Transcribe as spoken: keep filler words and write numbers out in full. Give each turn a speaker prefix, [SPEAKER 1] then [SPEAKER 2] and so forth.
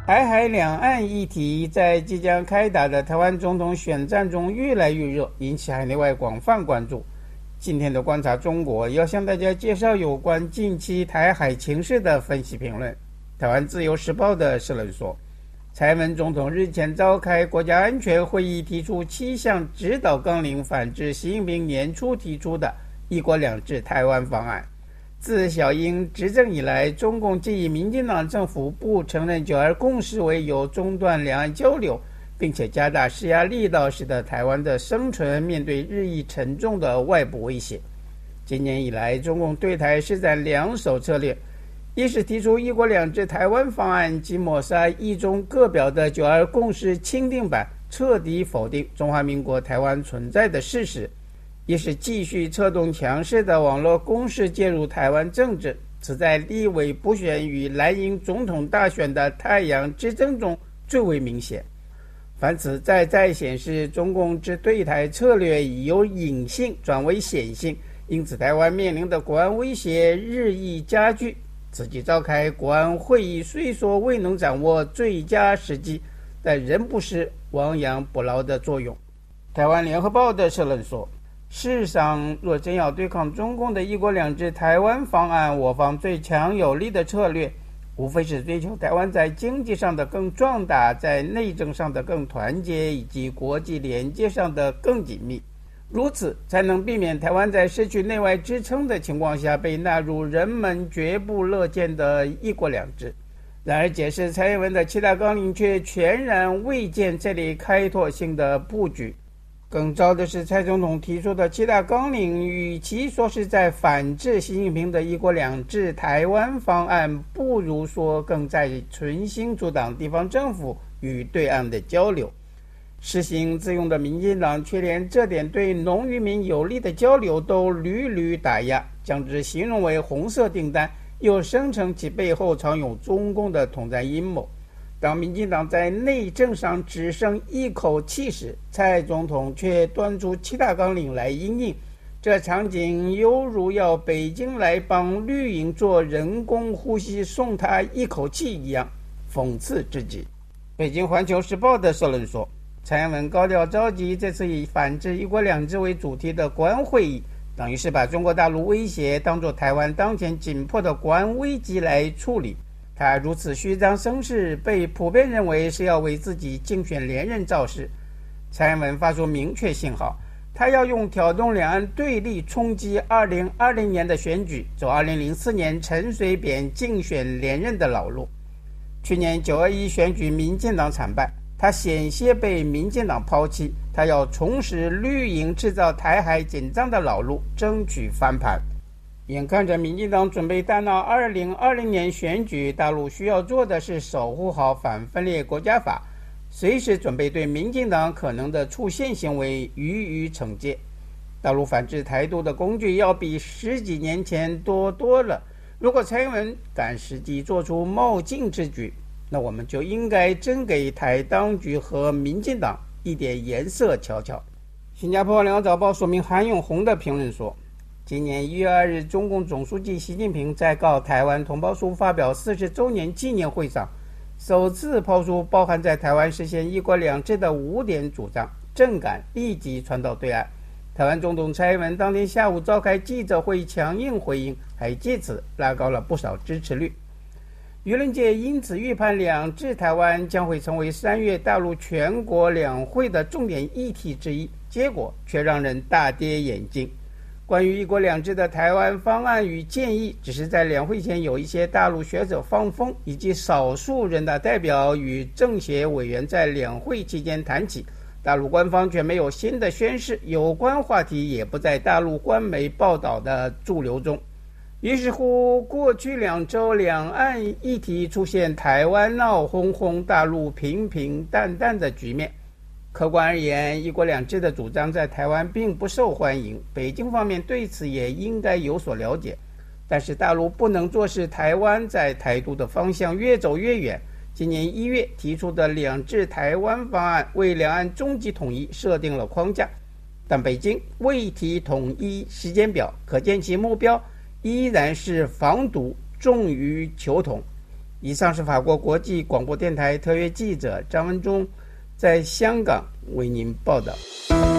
[SPEAKER 1] 台海两岸议题在即将开打的台湾总统选战中越来越热，引起海内外广泛关注。今天的观察中国要向大家介绍有关近期台海情势的分析评论。台湾自由时报的社论说，蔡英文总统日前召开国家安全会议，提出七项指导纲领，反制习近平年初提出的一国两制台湾方案。自小英执政以来，中共既以民进党政府不承认九二共识为由，中断两岸交流，并且加大施压力道，使得台湾的生存面对日益沉重的外部威胁。今年以来，中共对台施展两手策略，一是提出一国两制台湾方案，即抹杀一中各表的九二共识钦定版，彻底否定中华民国台湾存在的事实；一是继续策动强势的网络攻势介入台湾政治，此在立委补选与蓝营总统大选的太阳之争中最为明显。凡此再再显示，中共之对台策略已由隐性转为显性，因此台湾面临的国安威胁日益加剧。此际召开国安会议，虽说未能掌握最佳时机，但仍不失亡羊补牢的作用。台湾联合报的社论说，世上若真要对抗中共的一国两制台湾方案，我方最强有力的策略无非是追求台湾在经济上的更壮大，在内政上的更团结，以及国际连接上的更紧密，如此才能避免台湾在失去内外支撑的情况下被纳入人们绝不乐见的一国两制。然而解释蔡英文的七大纲领却全然未见这类开拓性的布局。更糟的是，蔡总统提出的七大纲领与其说是在反制习近平的一国两制台湾方案，不如说更在存心阻挡地方政府与对岸的交流。实行自用的民进党却连这点对农渔民有利的交流都屡屡打压，将之形容为红色订单，又声称其背后藏有中共的统战阴谋。当民进党在内政上只剩一口气时，蔡总统却端出七大纲领来因应，这场景犹如要北京来帮绿营做人工呼吸送他一口气一样，讽刺至极。北京环球时报的社论说，蔡英文高调召集这次以反制一国两制为主题的国安会议，等于是把中国大陆威胁当作台湾当前紧迫的国安危机来处理。他如此虚张声势，被普遍认为是要为自己竞选连任造势。蔡英文发出明确信号，他要用挑动两岸对立冲击二零二零年的选举，走二零零四年陈水扁竞选连任的老路。去年九二一选举民进党惨败，他险些被民进党抛弃，他要重拾绿营制造台海紧张的老路，争取翻盘。眼看着民进党准备大闹二零二零年选举，大陆需要做的是守护好反分裂国家法，随时准备对民进党可能的触线行为予以惩戒。大陆反制台独的工具要比十几年前多多了。如果蔡英文敢实际做出冒进之举，那我们就应该真给台当局和民进党一点颜色瞧瞧。新加坡联合早报署名韩永红的评论说，今年一月二日，中共总书记习近平在告台湾同胞书发表四十周年纪念会上，首次抛出包含在台湾实现一国两制的五点主张，震感立即传到对岸。台湾总统蔡英文当天下午召开记者会强硬回应，还借此拉高了不少支持率。舆论界因此预判两制台湾将会成为三月大陆全国两会的重点议题之一，结果却让人大跌眼镜。关于一国两制的台湾方案与建议，只是在两会前有一些大陆学者放风，以及少数人大代表与政协委员在两会期间谈起，大陆官方却没有新的宣示，有关话题也不在大陆官媒报道的驻留中。于是乎，过去两周两岸议题出现台湾闹哄哄，大陆平平淡淡的局面。客观而言，一国两制的主张在台湾并不受欢迎，北京方面对此也应该有所了解。但是大陆不能坐视台湾在台独的方向越走越远。今年一月提出的两制台湾方案为两岸终极统一设定了框架，但北京未提统一时间表，可见其目标依然是防独重于求统。 以上是法国国际广播电台特约记者张文忠在香港为您报道。